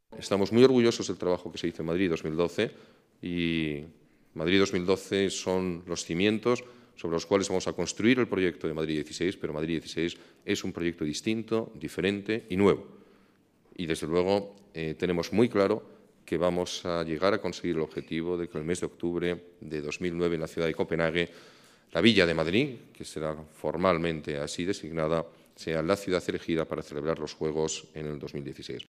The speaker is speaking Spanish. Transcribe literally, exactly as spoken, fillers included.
Estamos muy orgullosos del trabajo que se hizo en Madrid dos mil doce y Madrid dos mil doce son los cimientos sobre los cuales vamos a construir el proyecto de Madrid dieciséis, pero Madrid dieciséis es un proyecto distinto, diferente y nuevo. Y, desde luego, eh, tenemos muy claro que vamos a llegar a conseguir el objetivo de que el mes de octubre de dos mil nueve en la ciudad de Copenhague, la Villa de Madrid, que será formalmente así designada, sea la ciudad elegida para celebrar los Juegos en el dos mil dieciséis.